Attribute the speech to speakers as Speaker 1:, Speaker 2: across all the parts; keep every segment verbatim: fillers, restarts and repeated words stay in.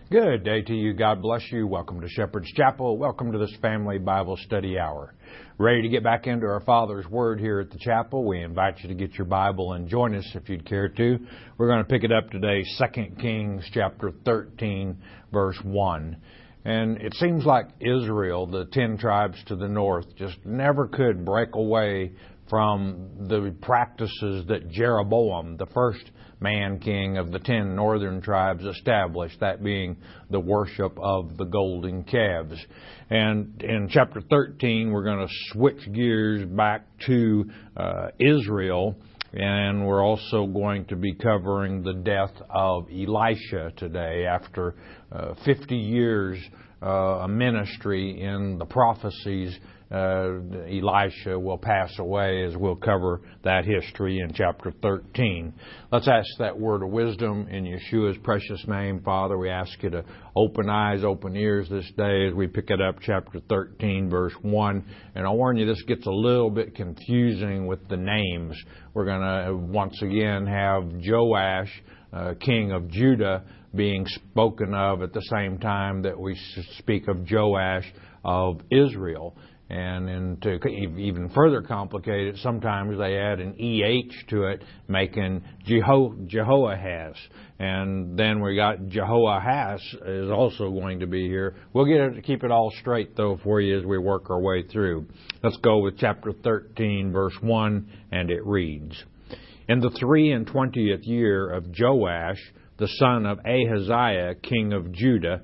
Speaker 1: Good day to you. God bless you. Welcome to Shepherd's Chapel. Welcome to this family Bible study hour. Ready to get back into our Father's Word here at the chapel. We invite you to get your Bible and join us if you'd care to. We're going to pick it up today, Second Kings chapter thirteen, verse one. And it seems like Israel, the ten tribes to the north, just never could break away from the practices that Jeroboam, the first man king of the ten northern tribes, established, that being the worship of the golden calves. And in chapter thirteen, we're going to switch gears back to uh, Israel, and we're also going to be covering the death of Elisha today after uh, fifty years uh, a ministry in the prophecies. Uh, Elisha will pass away, as we'll cover that history in chapter thirteen. Let's ask that word of wisdom in Yeshua's precious name. Father, we ask you to open eyes, open ears this day as we pick it up, chapter thirteen, verse one. And I'll warn you, this gets a little bit confusing with the names. We're going to once again have Joash, uh, king of Judah, being spoken of at the same time that we speak of Joash of Israel. And, and to even further complicate it, sometimes they add an E H to it, making Jeho- Jehoahaz. And then we got Jehoahaz is also going to be here. We'll get it to keep it all straight, though, for you as we work our way through. Let's go with chapter thirteen, verse one, and it reads, In the three and twentieth year of Joash, the son of Ahaziah, king of Judah,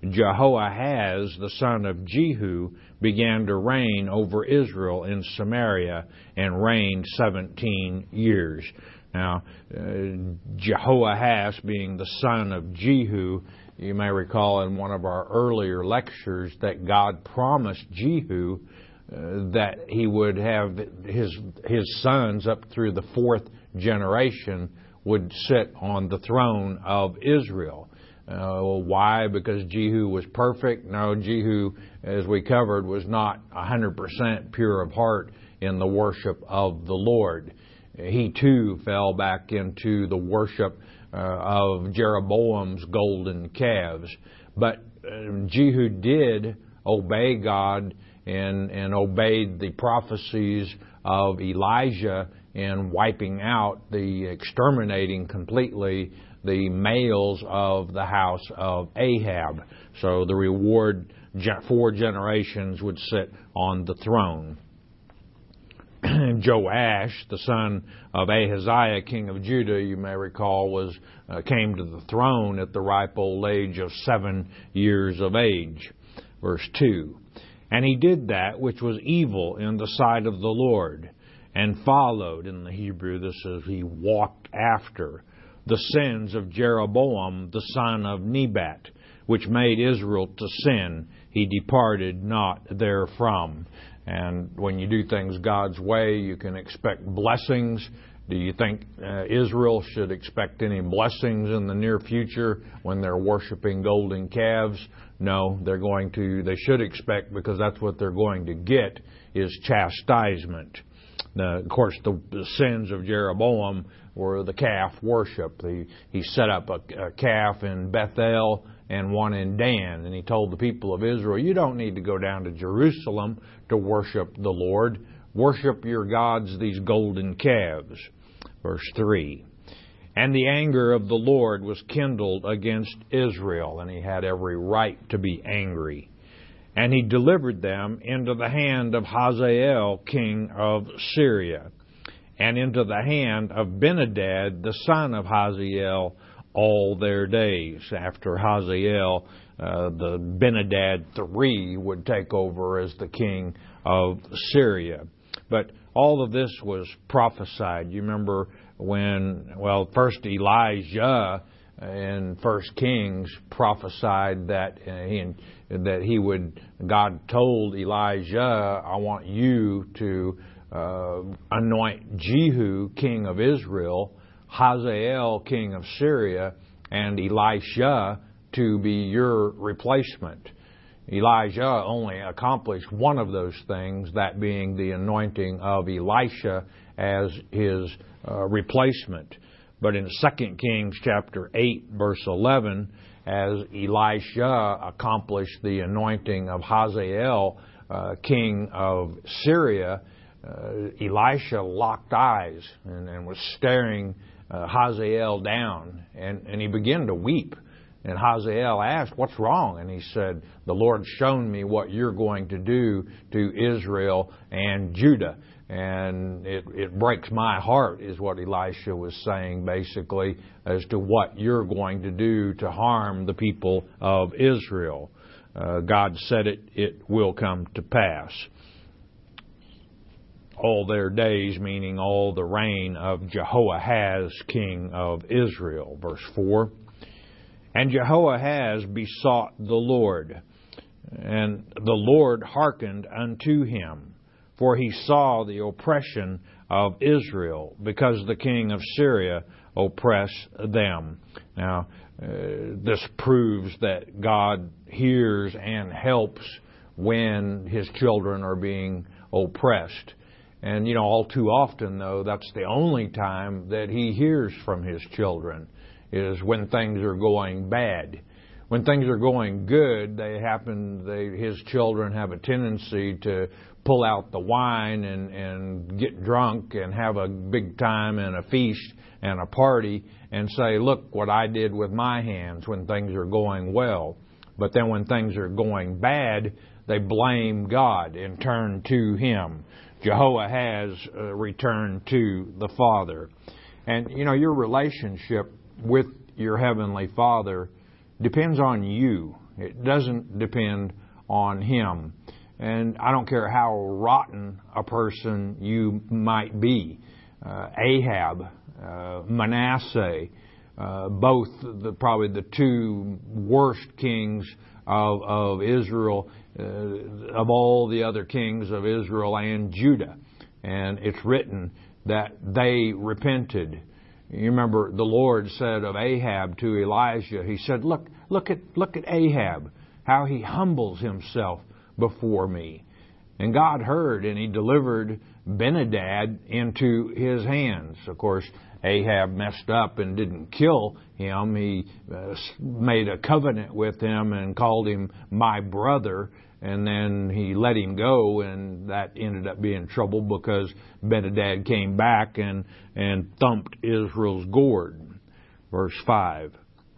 Speaker 1: Jehoahaz, the son of Jehu, began to reign over Israel in Samaria and reigned seventeen years. Now, uh, Jehoahaz being the son of Jehu, you may recall in one of our earlier lectures that God promised Jehu uh, that he would have his, his sons up through the fourth generation would sit on the throne of Israel. Uh, why? Because Jehu was perfect? No, Jehu, as we covered, was not one hundred percent pure of heart in the worship of the Lord. He too fell back into the worship uh, of Jeroboam's golden calves. But uh, Jehu did obey God and, and obeyed the prophecies of Elijah in wiping out, the exterminating completely the males of the house of Ahab. So the reward, four generations would sit on the throne. Joash, the son of Ahaziah, king of Judah, you may recall, was uh, came to the throne at the ripe old age of seven years of age. Verse two, And he did that which was evil in the sight of the Lord, and followed, in the Hebrew this is, he walked after, the sins of Jeroboam, the son of Nebat, which made Israel to sin. He departed not therefrom. And when you do things God's way, you can expect blessings. Do you think uh, Israel should expect any blessings in the near future when they're worshiping golden calves? No, they're going to, they should expect, because that's what they're going to get, is chastisement. Now, of course, the, the sins of Jeroboam were the calf worship. He, he set up a, a calf in Bethel and one in Dan, and he told the people of Israel, you don't need to go down to Jerusalem to worship the Lord. Worship your gods, these golden calves. Verse three, And the anger of the Lord was kindled against Israel, and he had every right to be angry. And he delivered them into the hand of Hazael, king of Syria, and into the hand of Benadad, the son of Hazael, all their days. After Hazael, uh, the Benadad three would take over as the king of Syria. But all of this was prophesied. You remember when, well, first Elijah in First Kings prophesied that uh, he, that he would, God told Elijah, I want you to uh, anoint Jehu, king of Israel, Hazael, king of Syria, and Elisha to be your replacement. Elijah only accomplished one of those things, that being the anointing of Elisha as his uh, replacement. But in Second Kings chapter eight, verse eleven, as Elisha accomplished the anointing of Hazael, uh, king of Syria, uh, Elisha locked eyes and, and was staring uh, Hazael down, and, and he began to weep. And Hazael asked, "What's wrong?" And he said, "The Lord's shown me what you're going to do to Israel and Judah. And it, it breaks my heart," is what Elisha was saying, basically, as to what you're going to do to harm the people of Israel. Uh, God said it, it will come to pass. All their days, meaning all the reign of Jehoahaz, king of Israel. Verse four. And Jehoahaz besought the Lord, and the Lord hearkened unto him, for he saw the oppression of Israel, because the king of Syria oppressed them. Now, uh, this proves that God hears and helps when His children are being oppressed. And, you know, all too often, though, that's the only time that He hears from His children, is when things are going bad. When things are going good, they happen, they, His children have a tendency to pull out the wine and, and get drunk and have a big time and a feast and a party and say, "Look what I did with my hands," when things are going well. But then when things are going bad, they blame God and turn to Him. Jehoahaz uh, returned to the Father. And, you know, your relationship with your Heavenly Father depends on you. It doesn't depend on Him. And I don't care how rotten a person you might be. Uh, Ahab, uh, Manasseh, uh, both the, probably the two worst kings of, of Israel, uh, of all the other kings of Israel and Judah. And it's written that they repented. You remember the Lord said of Ahab to Elijah, He said, look, look at, look at Ahab, how he humbles himself before me. And God heard, and He delivered Ben-Hadad into his hands. Of course, Ahab messed up and didn't kill him. He uh, made a covenant with him and called him my brother, and then he let him go, and that ended up being trouble because Ben-Hadad came back and, and thumped Israel's gourd. Verse five.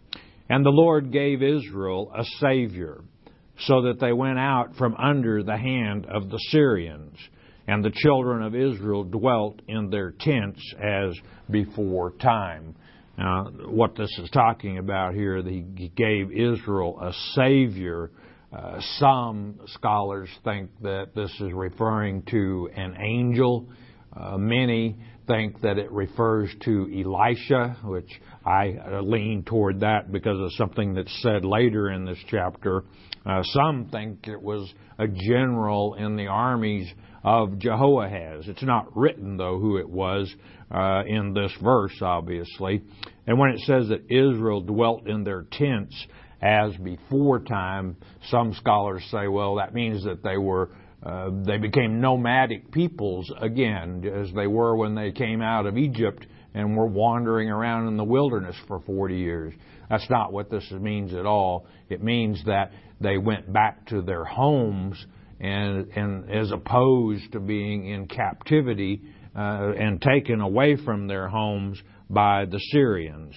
Speaker 1: And the Lord gave Israel a Savior, so that they went out from under the hand of the Syrians, and the children of Israel dwelt in their tents as before time. Now, what this is talking about here, He gave Israel a Savior. Uh, some scholars think that this is referring to an angel. Uh, many think that it refers to Elisha, which I uh, lean toward that because of something that's said later in this chapter. Uh, some think it was a general in the armies of Jehoahaz. It's not written, though, who it was uh, in this verse, obviously. And when it says that Israel dwelt in their tents as before time, some scholars say, well, that means that they were uh, they became nomadic peoples again, as they were when they came out of Egypt and were wandering around in the wilderness for forty years. That's not what this means at all. It means that they went back to their homes, and, and as opposed to being in captivity uh, and taken away from their homes by the Syrians.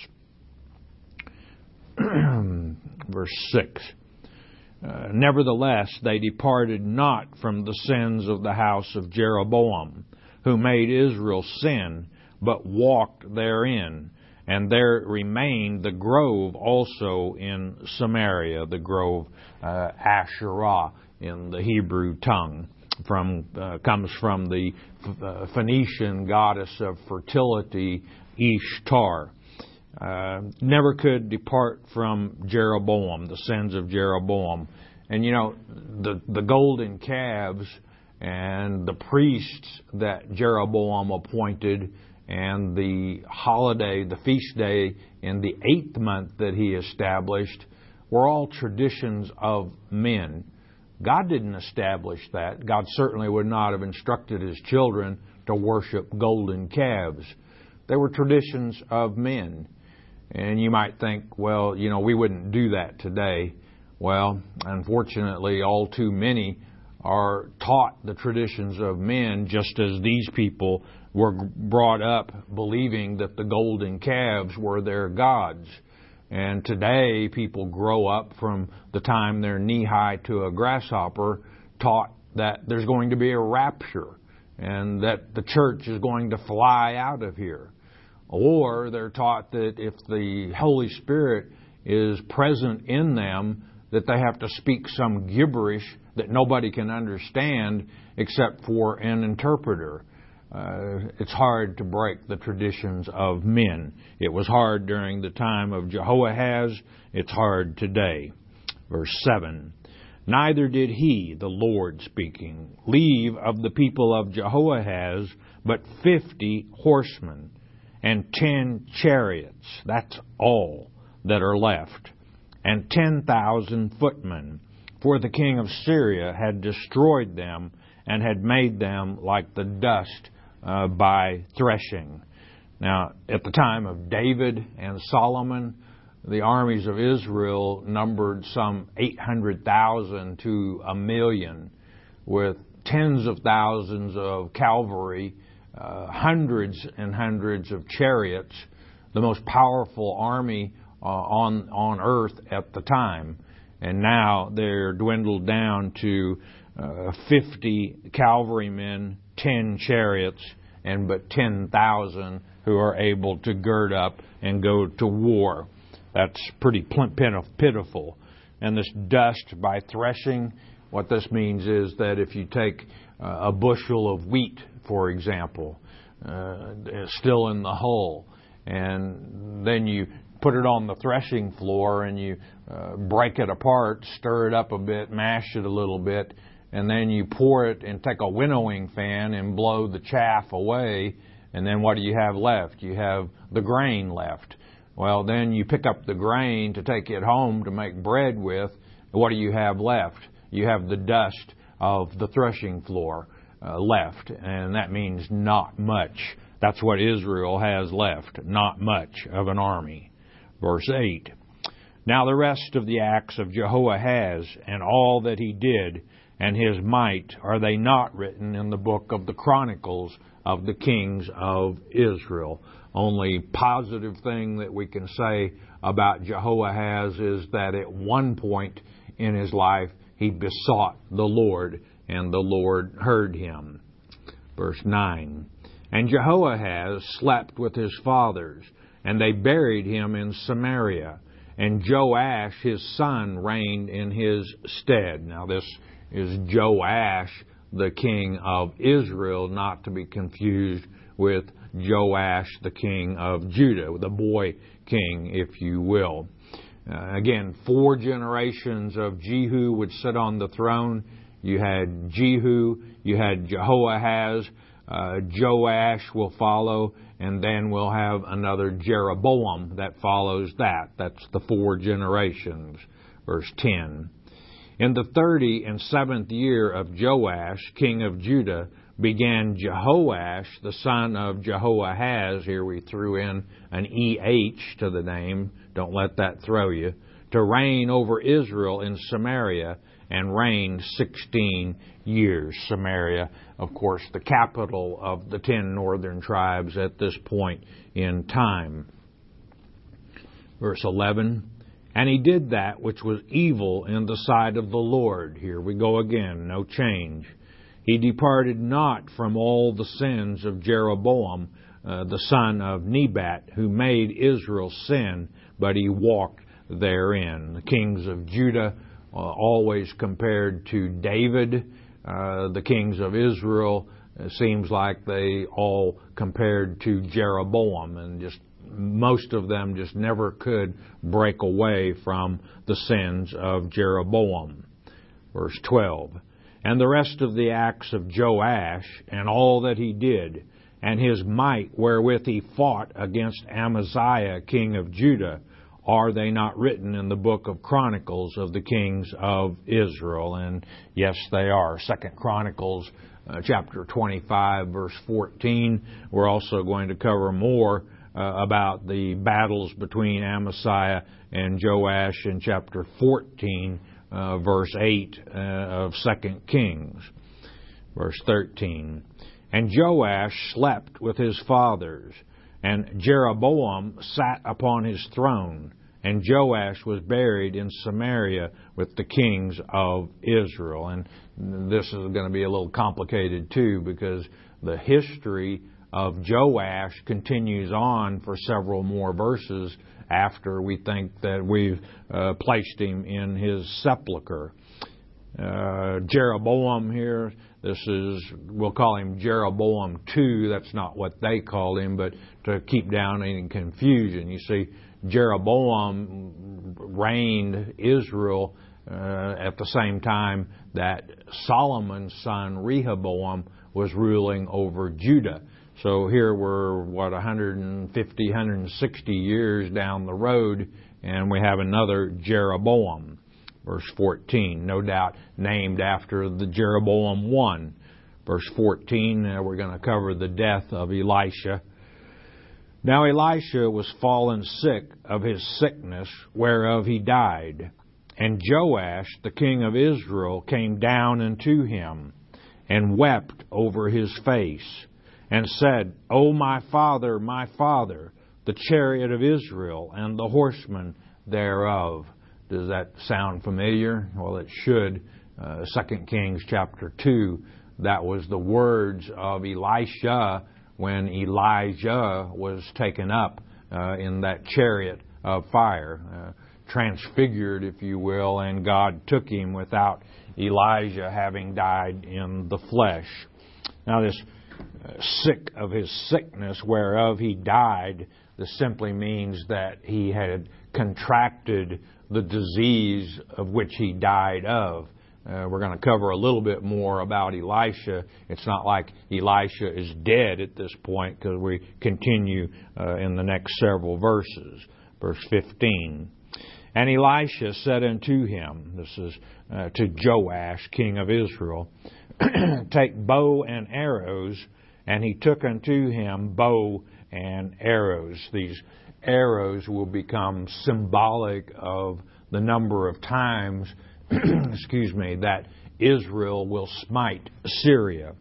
Speaker 1: Verse six. Uh, Nevertheless, they departed not from the sins of the house of Jeroboam, who made Israel sin, but walked therein. And there remained the grove also in Samaria, the grove uh, Asherah in the Hebrew tongue, from uh, comes from the uh, Phoenician goddess of fertility, Ishtar. Uh, never could depart from Jeroboam, the sins of Jeroboam. And, you know, the, the golden calves and the priests that Jeroboam appointed and the holiday, the feast day in the eighth month that he established were all traditions of men. God didn't establish that. God certainly would not have instructed His children to worship golden calves. They were traditions of men. And you might think, well, you know, we wouldn't do that today. Well, unfortunately, all too many are taught the traditions of men, just as these people were brought up believing that the golden calves were their gods. And today, people grow up from the time they're knee-high to a grasshopper, taught that there's going to be a rapture and that the church is going to fly out of here. Or they're taught that if the Holy Spirit is present in them, that they have to speak some gibberish that nobody can understand except for an interpreter. Uh, it's hard to break the traditions of men. It was hard during the time of Jehoahaz. It's hard today. Verse seven. Neither did he, the Lord speaking, leave of the people of Jehoahaz but fifty horsemen and ten chariots. That's all that are left. And ten thousand footmen. For the king of Syria had destroyed them and had made them like the dust uh, by threshing. Now, at the time of David and Solomon, the armies of Israel numbered some eight hundred thousand to a million, with tens of thousands of cavalry, uh, hundreds and hundreds of chariots, the most powerful army uh, on on earth at the time. And now they're dwindled down to uh, fifty cavalrymen, ten chariots, and but ten thousand who are able to gird up and go to war. That's pretty pitiful. And this dust by threshing, what this means is that if you take uh, a bushel of wheat, for example, uh, still in the hull, and then you put it on the threshing floor and you uh, break it apart, stir it up a bit, mash it a little bit, and then you pour it and take a winnowing fan and blow the chaff away, and then what do you have left? You have the grain left. Well, then you pick up the grain to take it home to make bread with. What do you have left? You have the dust of the threshing floor uh, left, and that means not much. That's what Israel has left, not much of an army. Verse eight. Now the rest of the acts of Jehoahaz and all that he did and his might, are they not written in the book of the Chronicles of the kings of Israel? Only positive thing that we can say about Jehoahaz is that at one point in his life he besought the Lord, and the Lord heard him. Verse nine. And Jehoahaz slept with his fathers, and they buried him in Samaria. And Joash his son reigned in his stead. Now this is Joash, the king of Israel, not to be confused with Joash, the king of Judah, the boy king, if you will. Uh, again, four generations of Jehu would sit on the throne. You had Jehu, you had Jehoahaz, uh, Joash will follow, and then we'll have another Jeroboam that follows that. That's the four generations. Verse ten. In the thirty and seventh year of Joash, king of Judah, began Jehoash, the son of Jehoahaz, here we threw in an E H to the name, don't let that throw you, to reign over Israel in Samaria, and reigned sixteen years. Samaria, of course, the capital of the ten northern tribes at this point in time. Verse eleven. And he did that which was evil in the sight of the Lord. Here we go again, no change. He departed not from all the sins of Jeroboam, uh, the son of Nebat, who made Israel sin, but he walked therein. The kings of Judah uh, always compared to David. Uh, the kings of Israel, it seems like they all compared to Jeroboam, and just most of them just never could break away from the sins of Jeroboam. Verse twelve. And the rest of the acts of Joash, and all that he did, and his might wherewith he fought against Amaziah, king of Judah, are they not written in the book of Chronicles of the kings of Israel? And yes, they are. Second Chronicles, uh, chapter twenty-five, verse fourteen. We're also going to cover more uh, about the battles between Amaziah and Joash in chapter fourteen, uh, verse eight uh, of Second Kings. Verse thirteen. And Joash slept with his fathers, and Jeroboam sat upon his throne, and Joash was buried in Samaria with the kings of Israel. And this is going to be a little complicated too, because the history of Joash continues on for several more verses after we think that we've uh, placed him in his sepulcher. Uh, Jeroboam here, this is, we'll call him Jeroboam the Second. That's not what they called him, but to keep down any confusion. You see, Jeroboam reigned Israel uh, at the same time that Solomon's son Rehoboam was ruling over Judah. So here we're, what, one hundred fifty, one hundred sixty years down the road, and we have another Jeroboam. Verse fourteen, no doubt named after the Jeroboam one. Verse fourteen, uh, we're going to cover the death of Elisha. Now Elisha was fallen sick of his sickness, whereof he died. And Joash, the king of Israel, came down unto him, and wept over his face, and said, O my father, my father, the chariot of Israel, and the horsemen thereof. Does that sound familiar? Well, it should. Uh, Second Kings chapter two, that was the words of Elisha when Elijah was taken up uh, in that chariot of fire, uh, transfigured, if you will, and God took him without Elijah having died in the flesh. Now, this uh, sick of his sickness whereof he died, this simply means that he had contracted the disease of which he died of. Uh, we're going to cover a little bit more about Elisha. It's not like Elisha is dead at this point, because we continue uh, in the next several verses. Verse fifteen. And Elisha said unto him, this is uh, to Joash, king of Israel, take bow and arrows. And he took unto him bow and arrows. These arrows will become symbolic of the number of times, excuse me, that Israel will smite Syria.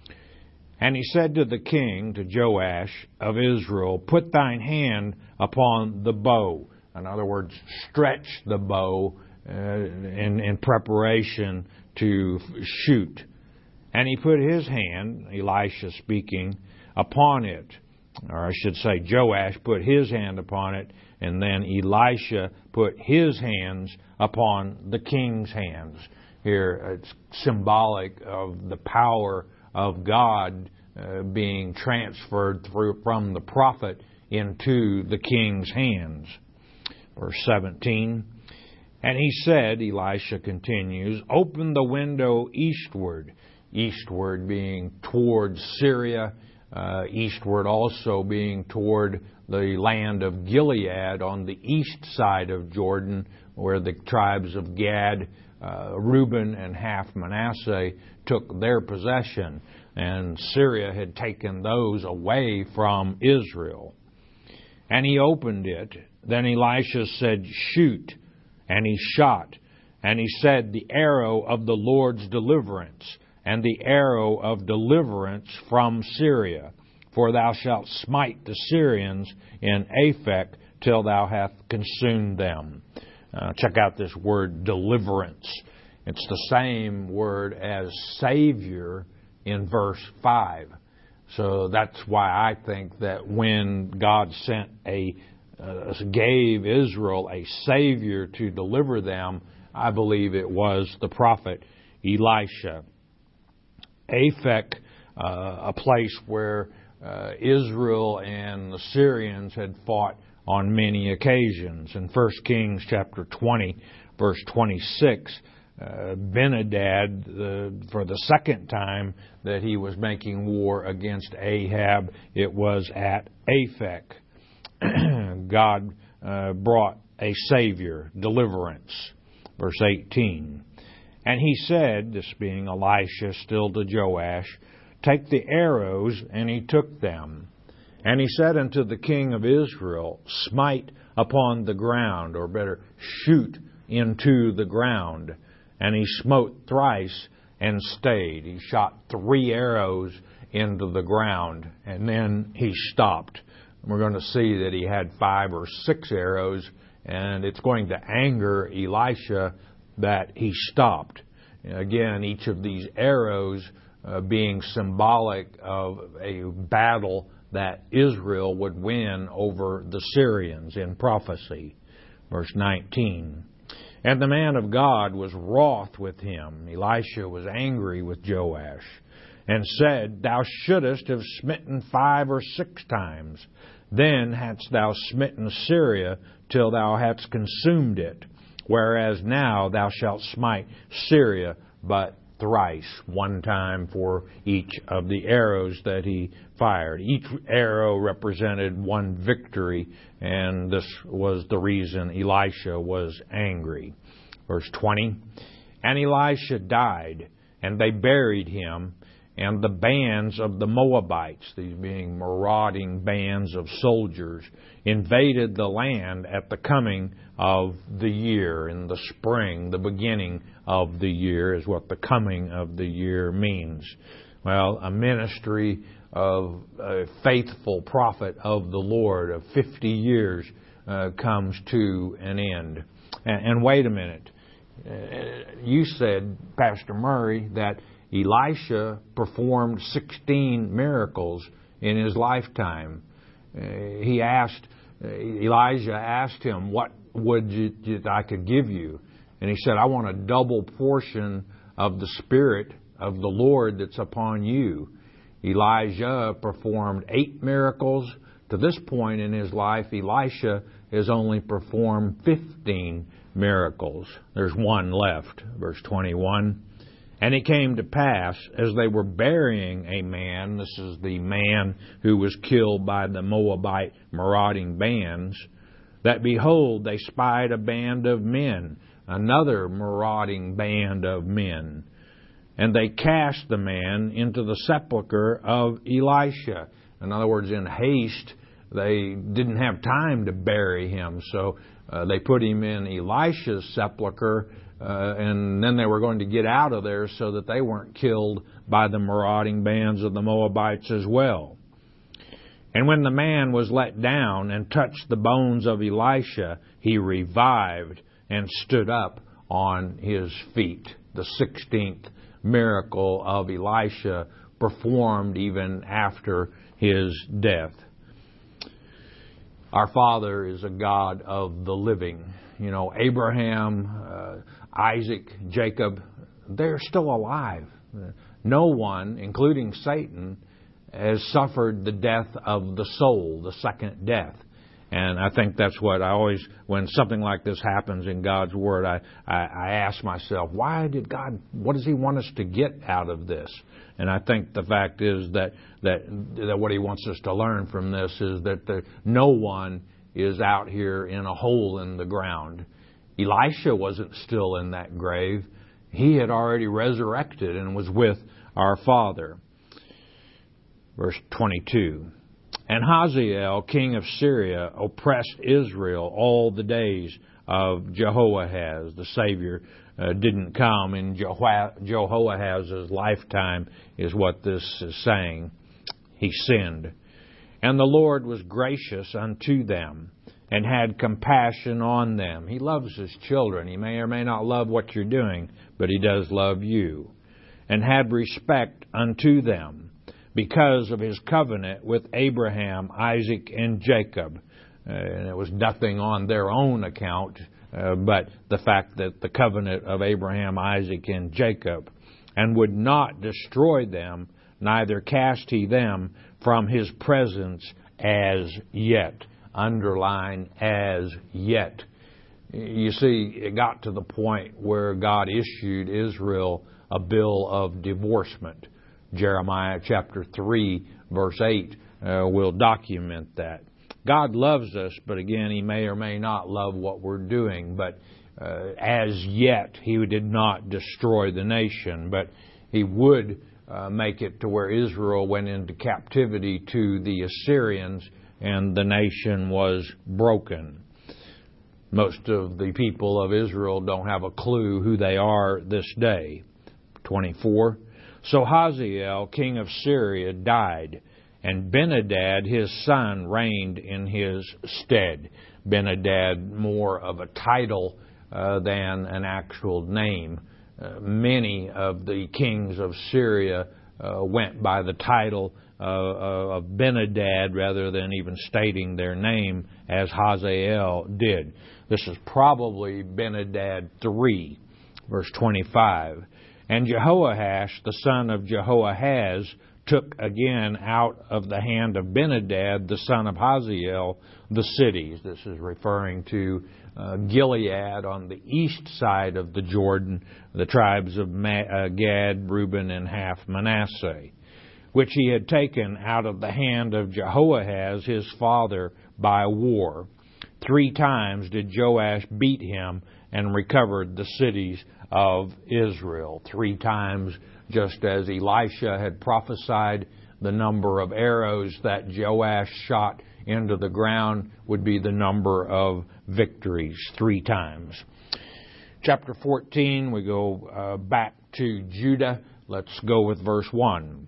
Speaker 1: And he said to the king, to Joash of Israel, put thine hand upon the bow. In other words, stretch the bow uh, in, in preparation to shoot. And he put his hand, Elisha speaking, upon it. Or I should say, Joash put his hand upon it, and then Elisha put his hands upon the king's hands. Here, it's symbolic of the power of God uh, being transferred through from the prophet into the king's hands. Verse seventeen. And he said, Elisha continues, open the window eastward. Eastward being toward Syria. Uh, eastward also being toward the land of Gilead on the east side of Jordan, where the tribes of Gad, uh, Reuben, and half Manasseh took their possession, and Syria had taken those away from Israel. And he opened it. Then Elisha said, shoot. And he shot. And he said, the arrow of the Lord's deliverance, and the arrow of deliverance from Syria. For thou shalt smite the Syrians in Aphek till thou hast consumed them. Uh, check out this word deliverance. It's the same word as Savior in verse five. So that's why I think that when God sent a, uh, gave Israel a Savior to deliver them, I believe it was the prophet Elisha. Aphek, uh, a place where uh, Israel and the Syrians had fought on many occasions. In First Kings chapter twenty, verse twenty-six, uh, Ben-Hadad, uh, for the second time that he was making war against Ahab, it was at Aphek. God uh, brought a Savior, deliverance. Verse eighteen. And he said, this being Elisha still to Joash, take the arrows, and he took them. And he said unto the king of Israel, Smite upon the ground, or better, shoot into the ground. And he smote thrice and stayed. He shot three arrows into the ground, and then he stopped. We're going to see that he had five or six arrows, and it's going to anger Elisha that he stopped. Again, each of these arrows uh, being symbolic of a battle that Israel would win over the Syrians in prophecy. Verse nineteen. And the man of God was wroth with him. Elisha was angry with Joash, and said, Thou shouldest have smitten five or six times. Then hadst thou smitten Syria till thou hadst consumed it. Whereas now thou shalt smite Syria but thrice, one time for each of the arrows that he fired. Each arrow represented one victory, and this was the reason Elisha was angry. Verse twenty, And Elisha died, and they buried him, and the bands of the Moabites, these being marauding bands of soldiers, invaded the land at the coming of the year. In the spring, the beginning of the year is what the coming of the year means. Well, a ministry of a faithful prophet of the Lord of fifty years uh, comes to an end. And, and wait a minute. Uh, you said, Pastor Murray, that Elisha performed sixteen miracles in his lifetime. Uh, he asked, uh, Elijah asked him, what would you, you, I could give you? And he said, I want a double portion of the Spirit of the Lord that's upon you. Elijah performed eight miracles. To this point in his life, Elisha has only performed fifteen miracles. There's one left. Verse twenty-one. And it came to pass, as they were burying a man, this is the man who was killed by the Moabite marauding bands, that behold, they spied a band of men, another marauding band of men. And they cast the man into the sepulchre of Elisha. In other words, in haste, they didn't have time to bury him, so uh, they put him in Elisha's sepulchre, uh, and then they were going to get out of there so that they weren't killed by the marauding bands of the Moabites as well. And when the man was let down and touched the bones of Elisha, he revived and stood up on his feet. The sixteenth miracle of Elisha performed even after his death. Our Father is a God of the living. You know, Abraham, uh, Isaac, Jacob, they're still alive. No one, including Satan, has suffered the death of the soul, the second death. And I think that's what I always, when something like this happens in God's Word, I, I, I ask myself, why did God, what does He want us to get out of this? And I think the fact is that that, that what He wants us to learn from this is that the, no one is out here in a hole in the ground. Elisha wasn't still in that grave. He had already resurrected and was with our Father. Verse twenty-two. And Hazael, king of Syria, oppressed Israel all the days of Jehoahaz. The Savior uh, didn't come in Jeho- Jehoahaz's lifetime, is what this is saying. He sinned. And the Lord was gracious unto them, and had compassion on them. He loves His children. He may or may not love what you're doing, but He does love you. And had respect unto them, because of His covenant with Abraham, Isaac, and Jacob. Uh, and it was nothing on their own account, uh, but the fact that the covenant of Abraham, Isaac, and Jacob, and would not destroy them, neither cast He them from His presence as yet. Underline, as yet. You see, it got to the point where God issued Israel a bill of divorcement. Jeremiah chapter three, verse eight uh, will document that. God loves us, but again, He may or may not love what we're doing. But uh, as yet, He did not destroy the nation, but He would uh, make it to where Israel went into captivity to the Assyrians and the nation was broken. Most of the people of Israel don't have a clue who they are this day. twenty-four. So Hazael, king of Syria, died, and Ben-Hadad, his son, reigned in his stead. Ben-Hadad, more of a title uh, than an actual name. Uh, many of the kings of Syria uh, went by the title uh, of Ben-Hadad rather than even stating their name, as Hazael did. This is probably Ben-Hadad the third, verse twenty-five. And Jehoash, the son of Jehoahaz, took again out of the hand of Ben-Hadad, the son of Hazael, the cities. This is referring to uh, Gilead on the east side of the Jordan, the tribes of Ma- uh, Gad, Reuben, and half Manasseh, which he had taken out of the hand of Jehoahaz his father by war. Three times did Joash beat him and recovered the cities of Israel. Three times, just as Elisha had prophesied, the number of arrows that Joash shot into the ground would be the number of victories. Three times. Chapter fourteen, we go uh, back to Judah. Let's go with verse one.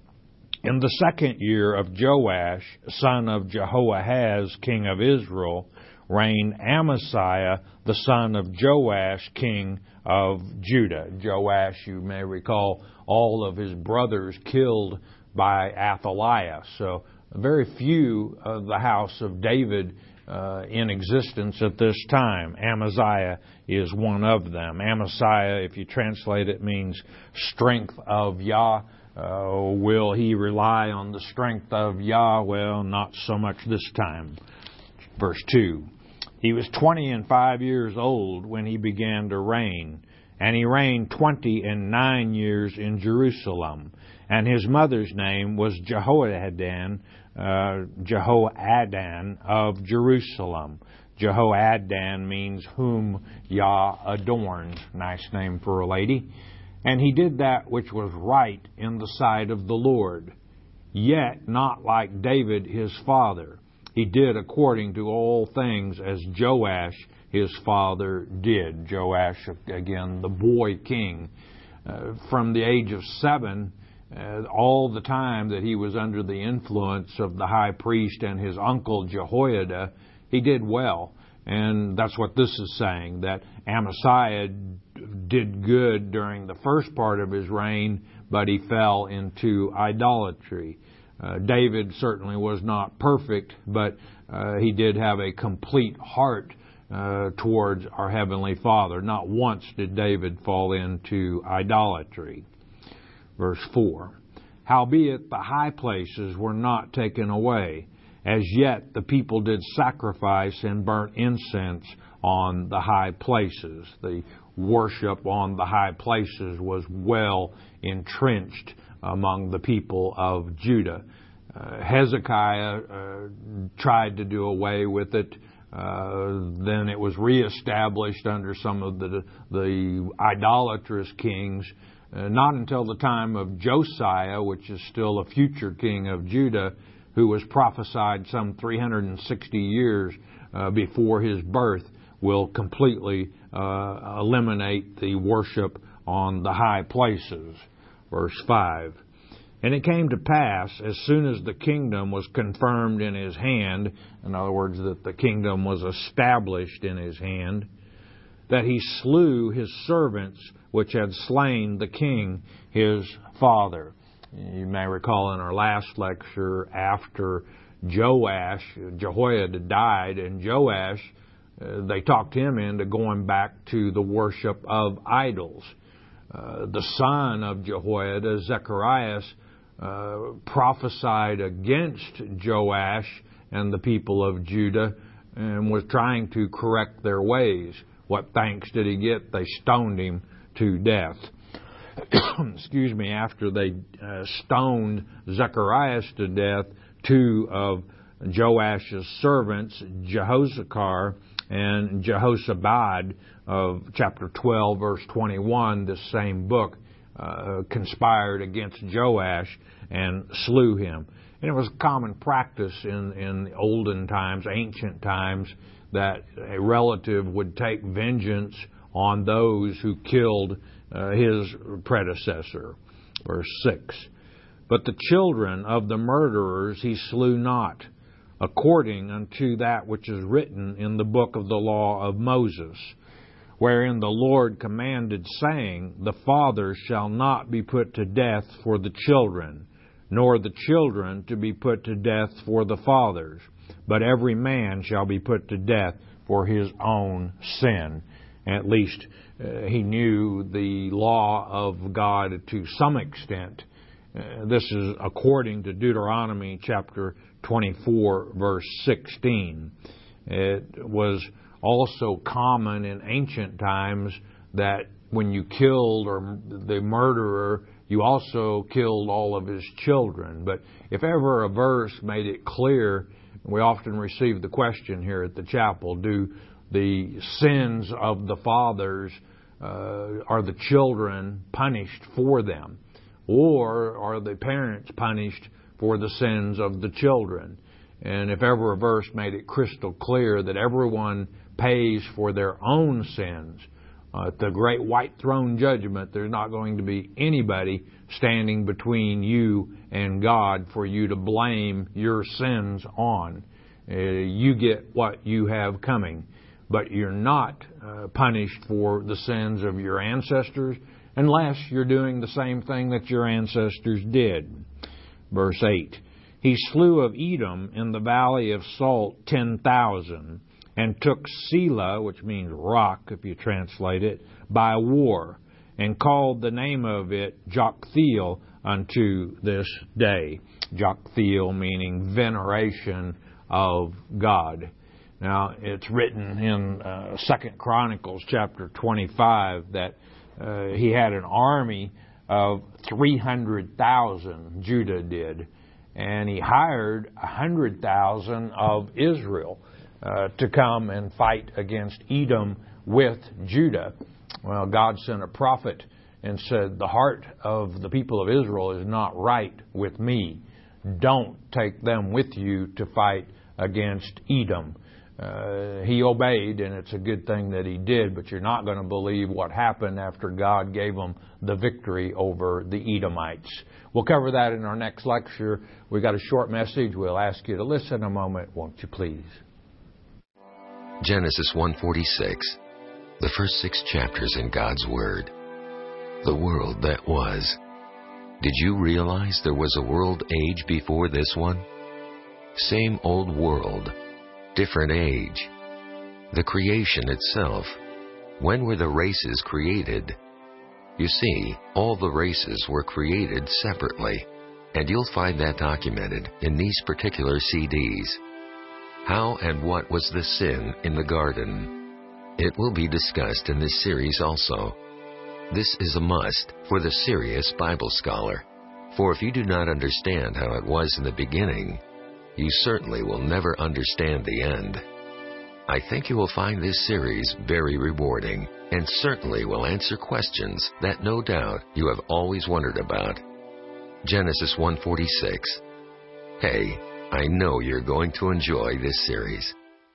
Speaker 1: In the second year of Joash, son of Jehoahaz, king of Israel, reigned Amaziah, the son of Joash, king of Judah. Joash, you may recall, all of his brothers killed by Athaliah. So very few of the house of David uh, in existence at this time. Amaziah is one of them. Amaziah, if you translate it, means strength of Yah. Uh, will he rely on the strength of Yah? Well, not so much this time. Verse two. He was twenty and five years old when he began to reign, and he reigned twenty and nine years in Jerusalem. And his mother's name was Jehoadan, uh, Jehoadan of Jerusalem. Jehoadan means whom Yah adorns. Nice name for a lady. And he did that which was right in the sight of the Lord, yet not like David his father. He did according to all things as Joash his father did. Joash, again, the boy king. Uh, from the age of seven, uh, all the time that he was under the influence of the high priest and his uncle Jehoiada, he did well. And that's what this is saying, that Amaziah did good during the first part of his reign, but he fell into idolatry. Uh, David certainly was not perfect, but uh, he did have a complete heart uh, towards our Heavenly Father. Not once did David fall into idolatry. Verse four. Howbeit the high places were not taken away. As yet the people did sacrifice and burnt incense on the high places. The worship on the high places was well entrenched among the people of Judah. Uh, Hezekiah uh, tried to do away with it. Uh, then it was reestablished under some of the the idolatrous kings. Uh, not until the time of Josiah, which is still a future king of Judah, who was prophesied some three hundred sixty years uh, before his birth, will completely uh, eliminate the worship on the high places. Verse five. And it came to pass, as soon as the kingdom was confirmed in his hand, in other words, that the kingdom was established in his hand, that he slew his servants which had slain the king his father. You may recall in our last lecture, after Joash, Jehoiada died, and Joash, uh, they talked him into going back to the worship of idols. Uh, the son of Jehoiada, Zechariah, uh, prophesied against Joash and the people of Judah and was trying to correct their ways. What thanks did he get? They stoned him to death. Excuse me, after they uh, stoned Zechariah to death, two of Joash's servants, Jehoshaphat and Jehosabad, of chapter twelve, verse twenty-one, this same book, uh, conspired against Joash and slew him. And it was common practice in, in olden times, ancient times, that a relative would take vengeance on those who killed uh, his predecessor. Verse six. But the children of the murderers he slew not, according unto that which is written in the book of the law of Moses, wherein the Lord commanded, saying, The fathers shall not be put to death for the children, nor the children to be put to death for the fathers, but every man shall be put to death for his own sin. At least uh, he knew the law of God to some extent. Uh, this is according to Deuteronomy chapter twenty-four, verse sixteen. It was also common in ancient times that when you killed or the murderer, you also killed all of his children. But if ever a verse made it clear, we often receive the question here at the chapel, do the sins of the fathers, uh, are the children punished for them? Or are the parents punished for the sins of the children? And if ever a verse made it crystal clear that everyone pays for their own sins, uh, at the great white throne judgment, there's not going to be anybody standing between you and God for you to blame your sins on. Uh, you get what you have coming, but you're not uh, punished for the sins of your ancestors unless you're doing the same thing that your ancestors did. Verse eight, he slew of Edom in the valley of Salt ten thousand, and took Selah, which means rock if you translate it, by war, and called the name of it Joktheel unto this day. Joktheel meaning veneration of God. Now, it's written in uh, Second Chronicles chapter twenty-five that uh, he had an army of three hundred thousand, Judah did, and he hired one hundred thousand of Israel uh, to come and fight against Edom with Judah. Well, God sent a prophet and said, the heart of the people of Israel is not right with me. Don't take them with you to fight against Edom. Uh, he obeyed, and it's a good thing that he did, but you're not going to believe what happened after God gave them the victory over the Edomites. We'll cover that in our next lecture. We've got a short message. We'll ask you to listen a moment, won't you please?
Speaker 2: Genesis one forty-six, the first six chapters in God's Word. The world that was. Did you realize there was a world age before this one? Same old world, different age. The creation itself. When were the races created? You see, all the races were created separately, and you'll find that documented in these particular C Ds. How and what was the sin in the garden? It will be discussed in this series also. This is a must for the serious Bible scholar, for if you do not understand how it was in the beginning, you certainly will never understand the end. I think you will find this series very rewarding and certainly will answer questions that no doubt you have always wondered about. Genesis one forty-six. Hey, I know you're going to enjoy this series.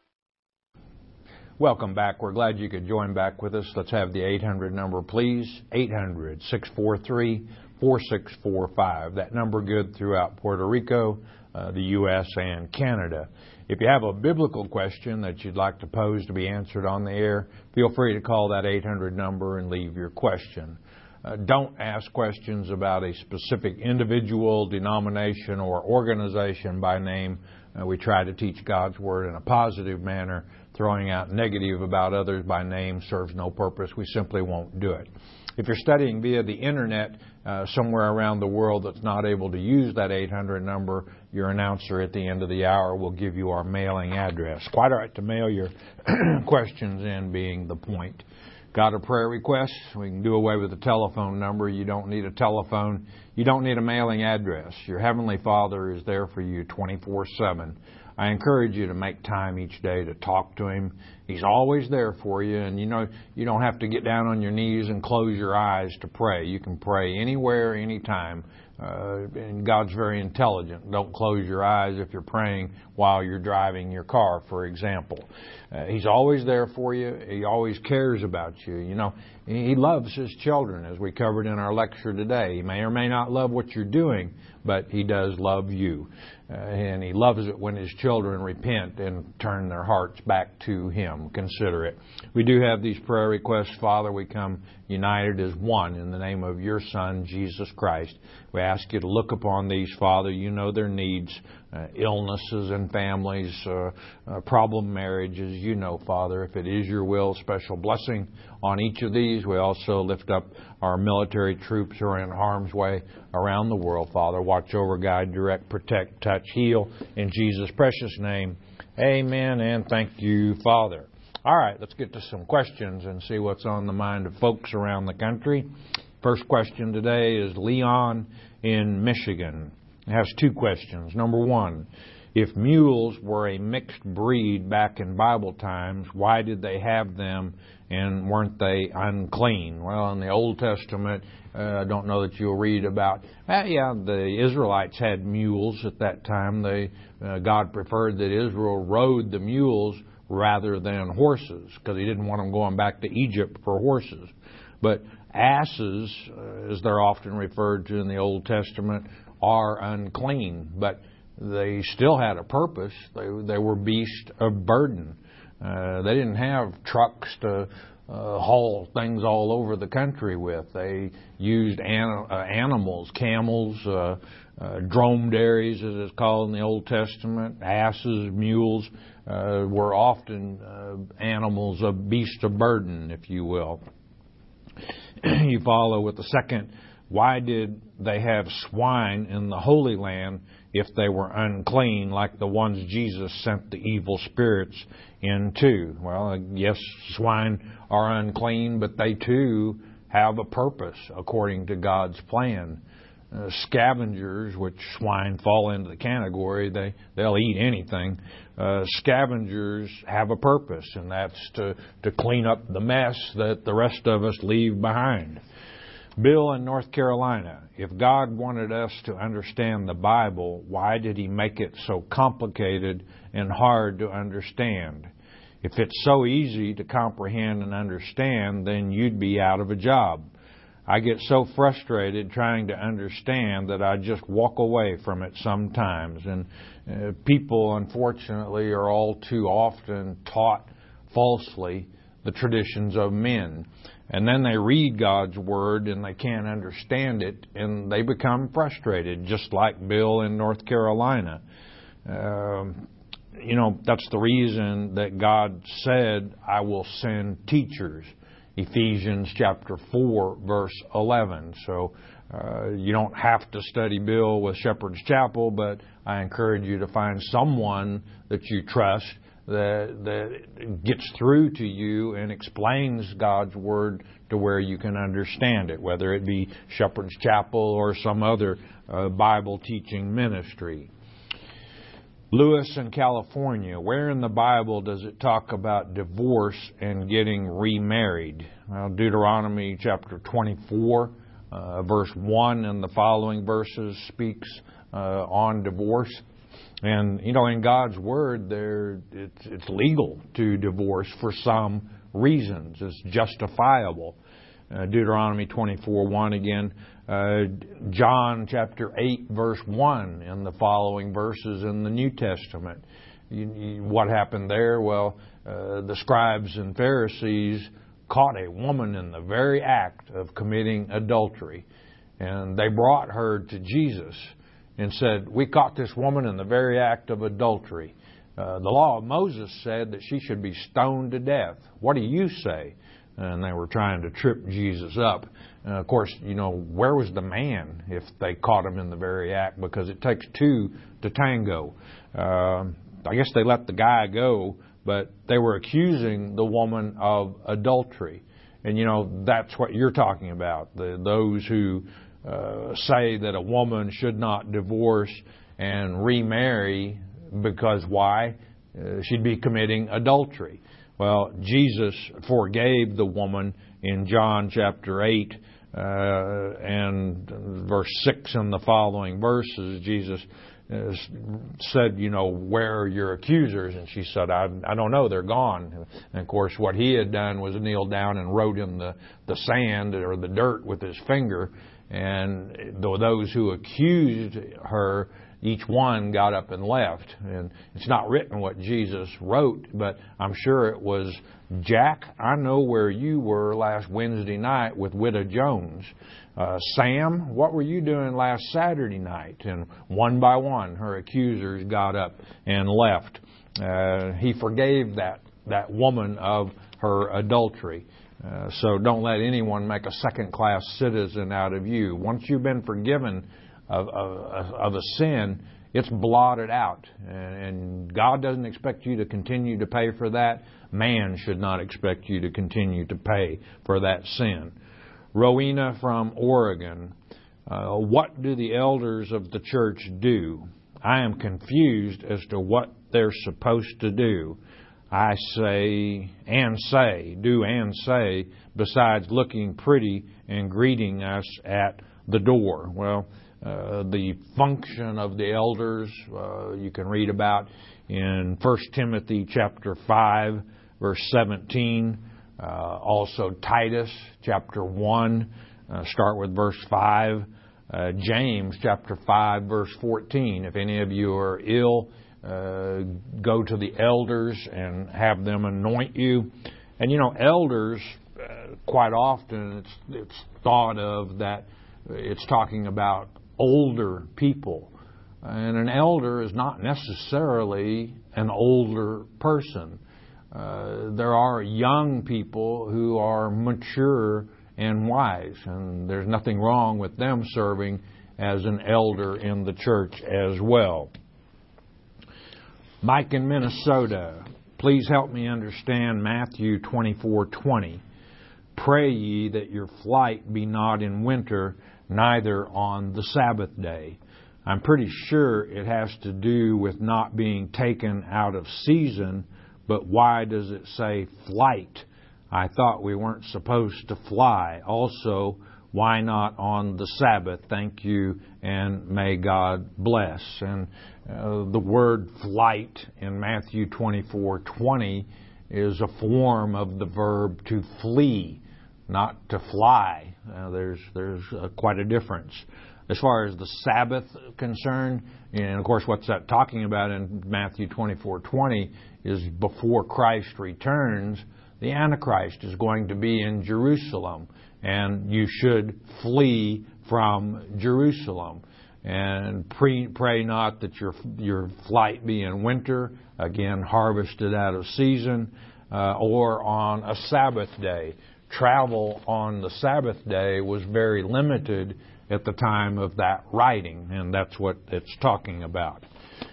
Speaker 1: Welcome back. We're glad you could join back with us. Let's have the eight hundred number, please. eight hundred, six four three, four six four five. That number good throughout Puerto Rico, uh, the U S, and Canada. If you have a biblical question that you'd like to pose to be answered on the air, feel free to call that eight hundred number and leave your question. Uh, don't ask questions about a specific individual, denomination, or organization by name. Uh, we try to teach God's Word in a positive manner. Throwing out negative about others by name serves no purpose. We simply won't do it. If you're studying via the Internet uh, somewhere around the world that's not able to use that eight hundred number, your announcer at the end of the hour will give you our mailing address. Quite all right to mail your questions in, being the point. Got a prayer request? We can do away with the telephone number. You don't need a telephone. You don't need a mailing address. Your Heavenly Father is there for you twenty-four seven. I encourage you to make time each day to talk to Him He's always there for you, and you know you don't have to get down on your knees and close your eyes to pray. You can pray anywhere, anytime. Uh, and God's very intelligent. Don't close your eyes if you're praying while you're driving your car, for example. Uh, he's always there for you. He always cares about you. You know, He loves His children, as we covered in our lecture today. He may or may not love what you're doing, but He does love you. Uh, and He loves it when His children repent and turn their hearts back to Him. Consider it. We do have these prayer requests, Father. We come united as one in the name of Your Son, Jesus Christ. We ask You to look upon these, Father. You know their needs, uh, illnesses in families, uh, uh, problem marriages. You know, Father, if it is Your will, special blessing on each of these. We also lift up our military troops who are in harm's way around the world, Father. Watch over, guide, direct, protect, touch, heal. In Jesus' precious name, amen, and thank You, Father. All right, let's get to some questions and see what's on the mind of folks around the country. First question today is Leon in Michigan. It has two questions. Number one, if mules were a mixed breed back in Bible times, why did they have them and weren't they unclean? Well, in the Old Testament, uh, I don't know that you'll read about, uh, yeah, the Israelites had mules at that time. They, uh, God preferred that Israel rode the mules rather than horses, because He didn't want them going back to Egypt for horses. But asses, uh, as they're often referred to in the Old Testament, are unclean, but they still had a purpose. They, they were beasts of burden. Uh, they didn't have trucks to uh, haul things all over the country with. They used an, uh, animals, camels, uh, uh, dromedaries, as it's called in the Old Testament, asses, mules, uh, were often uh, animals of beasts of burden, if you will. You follow with the second, why did they have swine in the Holy Land if they were unclean, like the ones Jesus sent the evil spirits into? Well, yes, swine are unclean, but they too have a purpose according to God's plan. Uh, scavengers, which swine fall into the category, they, they'll eat anything. Uh, scavengers have a purpose, and that's to, to clean up the mess that the rest of us leave behind. Bill in North Carolina, if God wanted us to understand the Bible, why did He make it so complicated and hard to understand? If it's so easy to comprehend and understand, then you'd be out of a job. I get so frustrated trying to understand that I just walk away from it sometimes. And uh, people, unfortunately, are all too often taught falsely the traditions of men. And then they read God's Word and they can't understand it, and they become frustrated, just like Bill in North Carolina. Um, you know, that's the reason that God said, I will send teachers. Ephesians chapter four, verse eleven. So uh, you don't have to study Bill with Shepherd's Chapel, but I encourage you to find someone that you trust that, that gets through to you and explains God's Word to where you can understand it, whether it be Shepherd's Chapel or some other uh, Bible teaching ministry. Lewis in California, where in the Bible does it talk about divorce and getting remarried? Well, Deuteronomy chapter twenty-four, uh, verse one and the following verses speaks uh, on divorce. And, you know, in God's Word, there it's, it's legal to divorce for some reasons. It's justifiable. Uh, Deuteronomy twenty-four one again. Uh, John chapter eight, verse one, and the following verses in the New Testament. You, you, what happened there? Well, uh, the scribes and Pharisees caught a woman in the very act of committing adultery. And they brought her to Jesus and said, we caught this woman in the very act of adultery. Uh, the law of Moses said that she should be stoned to death. What do you say? And they were trying to trip Jesus up. And of course, you know, where was the man if they caught him in the very act? Because it takes two to tango. Uh, I guess they let the guy go, but they were accusing the woman of adultery. And, you know, that's what you're talking about. The, those who uh, say that a woman should not divorce and remarry because why? Uh, she'd be committing adultery. Well, Jesus forgave the woman in John chapter eight uh, and verse six and the following verses. Jesus uh, said, you know, where are your accusers? And she said, I, I don't know, they're gone. And of course, what he had done was kneel down and wrote in the, the sand or the dirt with his finger. And those who accused her, each one got up and left. And it's not written what Jesus wrote, but I'm sure it was, Jack, I know where you were last Wednesday night with Widow Jones. Uh, Sam, what were you doing last Saturday night? And one by one, her accusers got up and left. Uh, he forgave that, that woman of her adultery. Uh, so don't let anyone make a second-class citizen out of you. Once you've been forgiven of, of, of a sin, it's blotted out. And God doesn't expect you to continue to pay for that. Man should not expect you to continue to pay for that sin. Rowena from Oregon, uh, what do the elders of the church do? I am confused as to what they're supposed to do. I say and say, do and say, besides looking pretty and greeting us at the door. Well, uh, the function of the elders uh, you can read about in First Timothy chapter five, verse seventeen. Uh, also Titus chapter one, uh, start with verse five. Uh, James chapter five, verse fourteen. If any of you are ill, Uh, go to the elders and have them anoint you. And you know, elders, uh, quite often it's, it's thought of that it's talking about older people. And an elder is not necessarily an older person. Uh, there are young people who are mature and wise, and there's nothing wrong with them serving as an elder in the church as well. Mike in Minnesota, please help me understand Matthew twenty-four twenty. Pray ye that your flight be not in winter, neither on the Sabbath day. I'm pretty sure it has to do with not being taken out of season, but why does it say flight? I thought we weren't supposed to fly. Also, why not on the Sabbath? Thank you, and may God bless. And uh, the word flight in Matthew twenty-four twenty is a form of the verb to flee, not to fly. Uh, there's there's uh, quite a difference. As far as the Sabbath concerned, and of course what's that talking about in Matthew twenty-four twenty is before Christ returns, the Antichrist is going to be in Jerusalem. And you should flee from Jerusalem. And pre, pray not that your your flight be in winter, again, harvested out of season, uh, or on a Sabbath day. Travel on the Sabbath day was very limited at the time of that writing, and that's what it's talking about.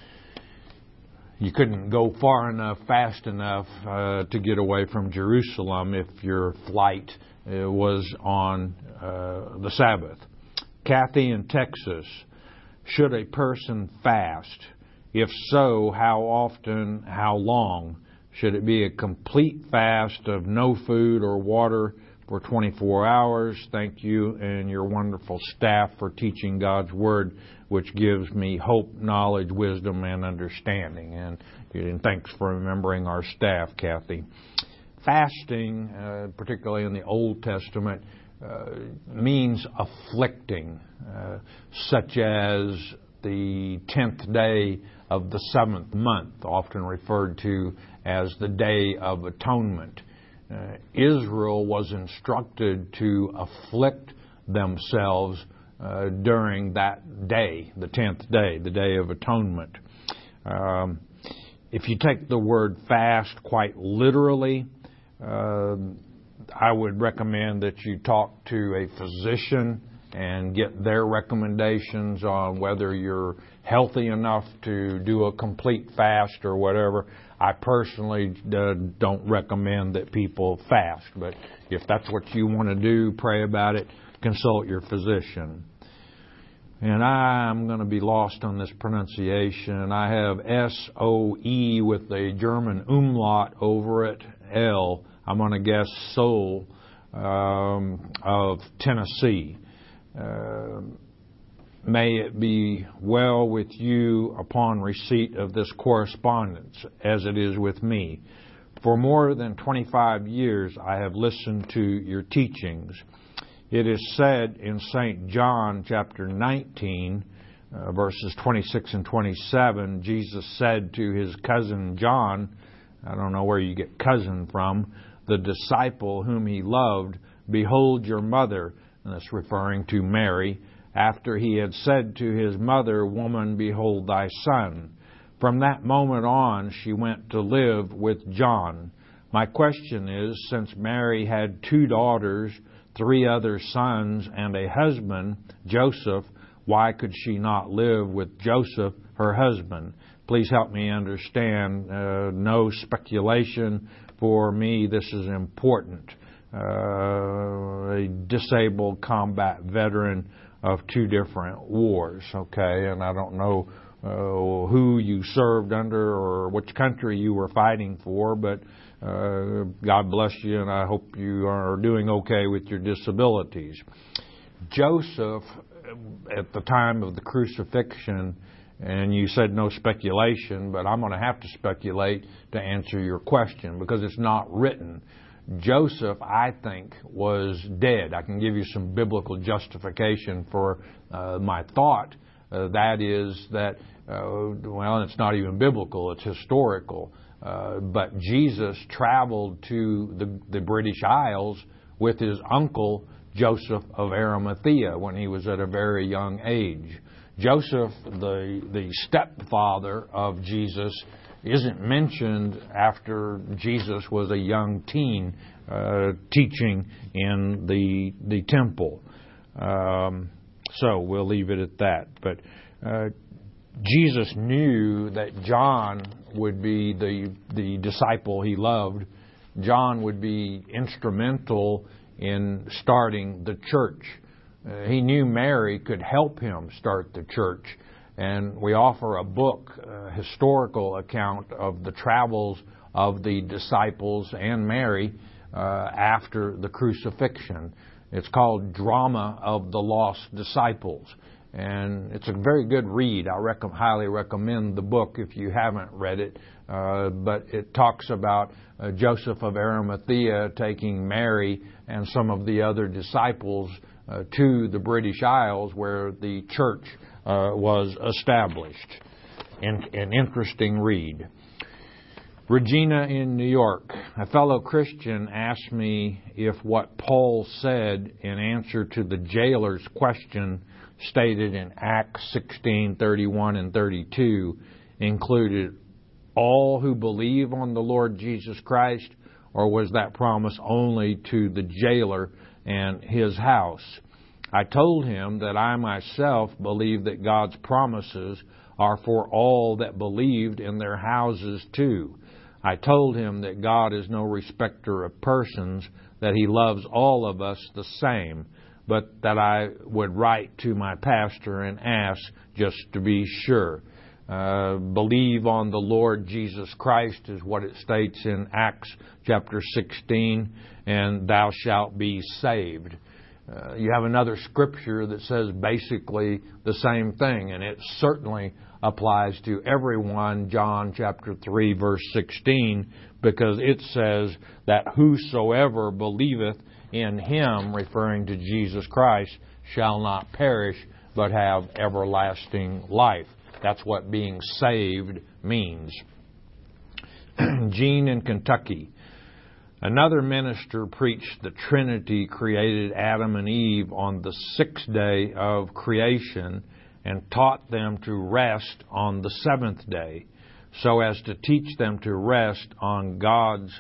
Speaker 1: You couldn't go far enough, fast enough uh, to get away from Jerusalem if your flight It was on uh, the Sabbath. Kathy in Texas, should a person fast? If so, how often, how long? Should it be a complete fast of no food or water for twenty-four hours? Thank you and your wonderful staff for teaching God's Word, which gives me hope, knowledge, wisdom, and understanding. And, and thanks for remembering our staff, Kathy. Fasting, uh, particularly in the Old Testament, uh, means afflicting, uh, such as the tenth day of the seventh month, often referred to as the Day of Atonement. Uh, Israel was instructed to afflict themselves uh, during that day, the tenth day, the Day of Atonement. Um, if you take the word fast quite literally, Uh, I would recommend that you talk to a physician and get their recommendations on whether you're healthy enough to do a complete fast or whatever. I personally uh, don't recommend that people fast, but if that's what you want to do, pray about it, consult your physician. And I'm going to be lost on this pronunciation. I have S O E with the German umlaut over it, L. I'm going to guess Soul um, of Tennessee. Uh, may it be well with you upon receipt of this correspondence, as it is with me. For more than twenty-five years I have listened to your teachings. It is said in Saint John chapter nineteen, uh, verses twenty-six and twenty-seven, Jesus said to his cousin John, I don't know where you get cousin from, the disciple whom he loved, behold your mother, and that's referring to Mary, after he had said to his mother, woman, behold thy son. From that moment on, she went to live with John. My question is, since Mary had two daughters, three other sons, and a husband, Joseph, why could she not live with Joseph, her husband? Please help me understand. Uh, no speculation for me. This is important. Uh, a disabled combat veteran of two different wars, okay? And I don't know uh, who you served under or which country you were fighting for, but Uh, God bless you, and I hope you are doing okay with your disabilities. Joseph, at the time of the crucifixion, and you said no speculation, but I'm going to have to speculate to answer your question because it's not written. Joseph, I think, was dead. I can give you some biblical justification for uh, my thought. Uh, that is that, uh, well, it's not even biblical, it's historical. Uh, but Jesus traveled to the, the British Isles with his uncle, Joseph of Arimathea, when he was at a very young age. Joseph, the, the stepfather of Jesus, isn't mentioned after Jesus was a young teen uh, teaching in the, the temple. Um, so we'll leave it at that. But uh, Jesus knew that John would be the the disciple he loved. John would be instrumental in starting the church. Uh, he knew Mary could help him start the church. And we offer a book, a historical account of the travels of the disciples and Mary uh, after the crucifixion. It's called Drama of the Lost Disciples. And it's a very good read. I rec- highly recommend the book if you haven't read it. Uh, but it talks about uh, Joseph of Arimathea taking Mary and some of the other disciples uh, to the British Isles where the church uh, was established. In- an interesting read. Regina in New York. A fellow Christian asked me if what Paul said in answer to the jailer's question stated in Acts sixteen, thirty-one and thirty-two included all who believe on the Lord Jesus Christ, or was that promise only to the jailer and his house? I told him that I myself believe that God's promises are for all that believed in their houses too. I told him that God is no respecter of persons, that He loves all of us the same, but that I would write to my pastor and ask just to be sure. Uh, believe on the Lord Jesus Christ is what it states in Acts chapter sixteen, and thou shalt be saved. Uh, you have another scripture that says basically the same thing, and it certainly applies to everyone, John chapter three, verse sixteen, because it says that whosoever believeth in Him, referring to Jesus Christ, shall not perish, but have everlasting life. That's what being saved means. Gene in Kentucky. Another minister preached the Trinity created Adam and Eve on the sixth day of creation and taught them to rest on the seventh day, so as to teach them to rest on God's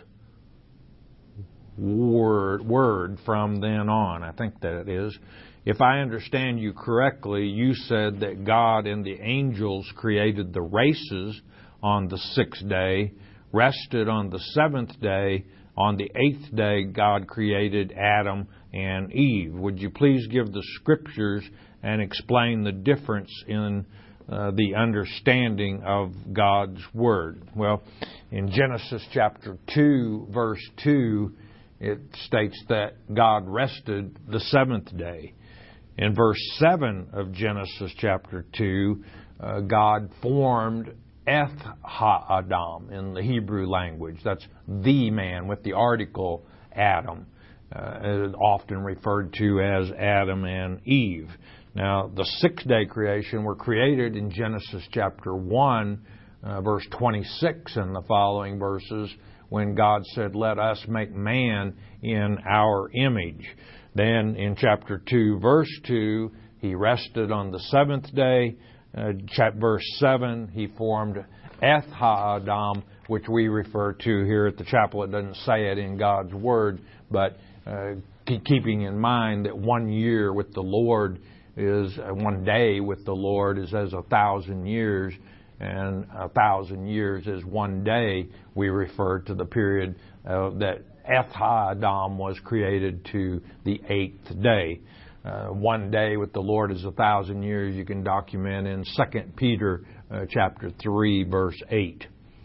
Speaker 1: word, word from then on. I think that it is. If I understand you correctly, you said that God and the angels created the races on the sixth day, rested on the seventh day On the eighth day, God created Adam and Eve. Would you please give the scriptures and explain the difference in uh, the understanding of God's Word? Well, in Genesis chapter two, verse two, it states that God rested the seventh day. In verse seven of Genesis chapter two, uh, God formed Eth Ha-Adam in the Hebrew language. That's the man with the article Adam, uh, often referred to as Adam and Eve. Now, the six-day creation were created in Genesis chapter one, uh, verse twenty-six and the following verses, when God said, "Let us make man in our image." Then in chapter two, verse two, He rested on the seventh day. Uh, verse seven, He formed Eth Ha-Adam, which we refer to here at the chapel. It doesn't say it in God's Word, but uh, keeping in mind that one year with the Lord is, uh, one day with the Lord is as a thousand years, and a thousand years is one day, we refer to the period uh, that Eth Ha-Adam was created to the eighth day. Uh, one day with the Lord is a thousand years. You can document in Second Peter uh, chapter three, verse eight.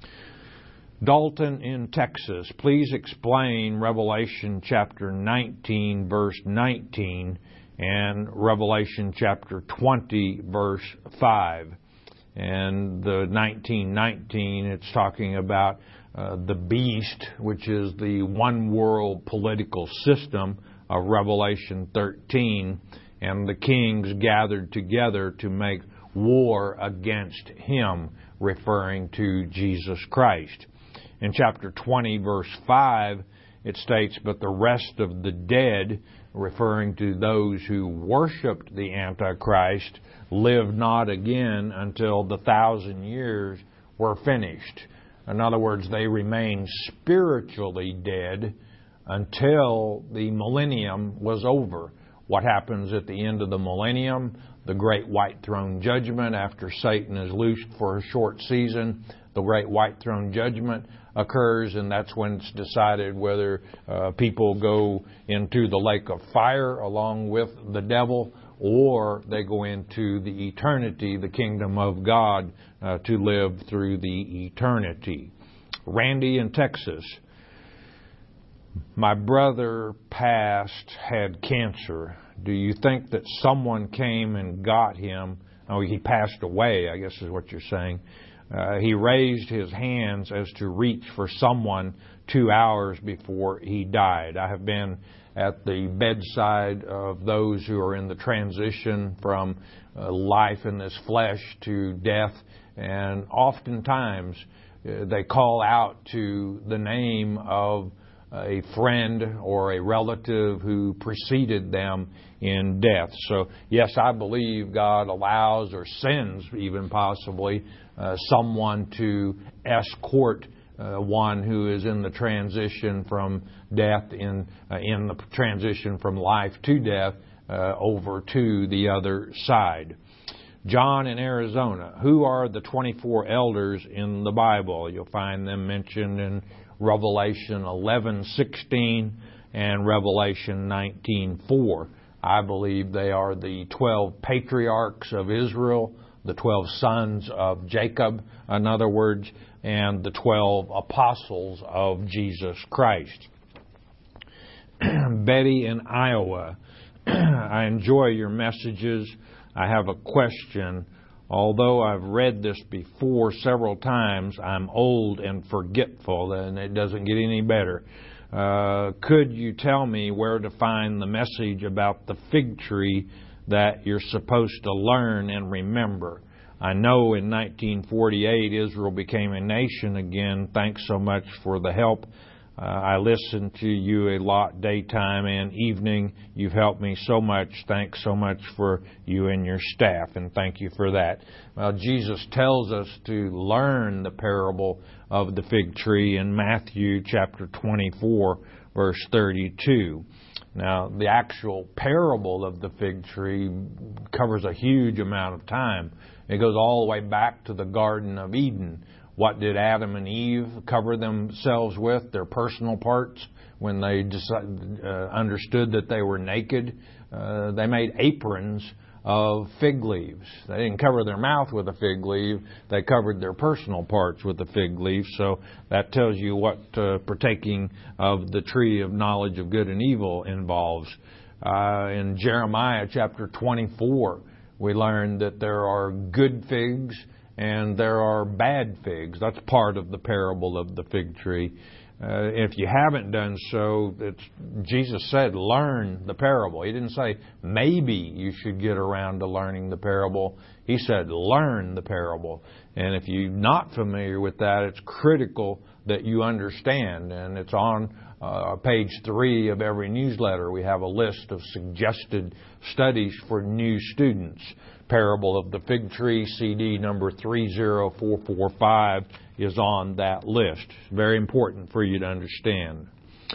Speaker 1: Dalton in Texas, please explain Revelation chapter nineteen, verse nineteen, and Revelation chapter twenty, verse five. And the nineteen nineteen, it's talking about uh, the beast, which is the one world political system of Revelation thirteen, and the kings gathered together to make war against him, referring to Jesus Christ. In chapter twenty, verse five, it states, "But the rest of the dead," referring to those who worshipped the Antichrist, "lived not again until the thousand years were finished." In other words, they remained spiritually dead until the millennium was over. What happens at the end of the millennium? The great white throne judgment, after Satan is loosed for a short season, the great white throne judgment occurs, and that's when it's decided whether uh, people go into the lake of fire along with the devil, or they go into the eternity, the kingdom of God, uh, to live through the eternity. Randy in Texas. My brother passed, had cancer. Do you think that someone came and got him? Oh, he passed away, I guess is what you're saying. Uh, he raised his hands as to reach for someone two hours before he died. I have been at the bedside of those who are in the transition from uh, life in this flesh to death, and oftentimes uh, they call out to the name of a friend or a relative who preceded them in death. So, yes, I believe God allows or sends, even possibly, uh, someone to escort uh, one who is in the transition from death, in uh, in the transition from life to death, uh, over to the other side. John in Arizona. Who are the twenty-four elders in the Bible? You'll find them mentioned in Revelation eleven sixteen and Revelation nineteen four. I believe they are the twelve patriarchs of Israel, the twelve sons of Jacob, in other words, and the twelve apostles of Jesus Christ. Betty in Iowa. I enjoy your messages. I have a question. Although I've read this before several times, I'm old and forgetful, and it doesn't get any better. Uh, could you tell me where to find the message about the fig tree that you're supposed to learn and remember? I know in nineteen forty-eight Israel became a nation again. Thanks so much for the help. Uh, I listen to you a lot, daytime and evening. You've helped me so much. Thanks so much for you and your staff, and thank you for that. Well, Jesus tells us to learn the parable of the fig tree in Matthew chapter twenty-four, verse thirty-two. Now, the actual parable of the fig tree covers a huge amount of time. It goes all the way back to the Garden of Eden, What did Adam and Eve cover themselves with? Their personal parts. When they decided, uh, understood that they were naked, uh, they made aprons of fig leaves. They didn't cover their mouth with a fig leaf. They covered their personal parts with a fig leaf. So that tells you what uh, partaking of the tree of knowledge of good and evil involves. Uh, in Jeremiah chapter twenty-four, we learn that there are good figs and there are bad figs. That's part of the parable of the fig tree. Uh, if you haven't done so, it's, Jesus said, learn the parable. He didn't say, maybe you should get around to learning the parable. He said, learn the parable. And if you're not familiar with that, it's critical that you understand. And it's on uh, page three of every newsletter. We have a list of suggested studies for new students. Parable of the Fig Tree, C D number three zero four four five, is on that list. Very important for you to understand.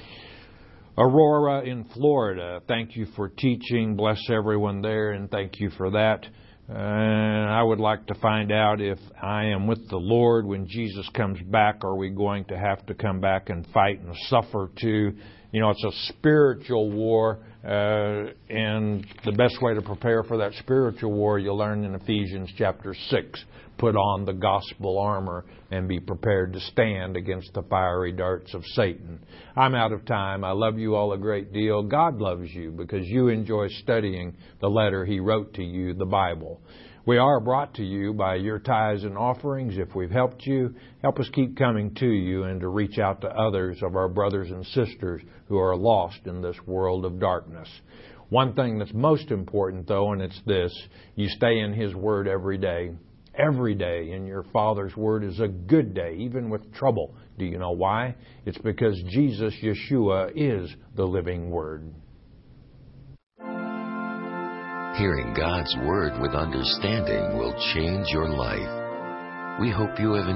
Speaker 1: Aurora in Florida, thank you for teaching. Bless everyone there, and thank you for that. And I would like to find out if I am with the Lord when Jesus comes back. Are we going to have to come back and fight and suffer too? You know, it's a spiritual war, uh, and the best way to prepare for that spiritual war, you'll learn in Ephesians chapter six. Put on the gospel armor and be prepared to stand against the fiery darts of Satan. I'm out of time. I love you all a great deal. God loves you because you enjoy studying the letter He wrote to you, the Bible. We are brought to you by your tithes and offerings. If we've helped you, help us keep coming to you and to reach out to others of our brothers and sisters who are lost in this world of darkness. One thing that's most important, though, and it's this: you stay in His Word every day. Every day in your Father's Word is a good day, even with trouble. Do you know why? It's because Jesus, Yeshua, is the living Word.
Speaker 2: Hearing God's Word with understanding will change your life. We hope you have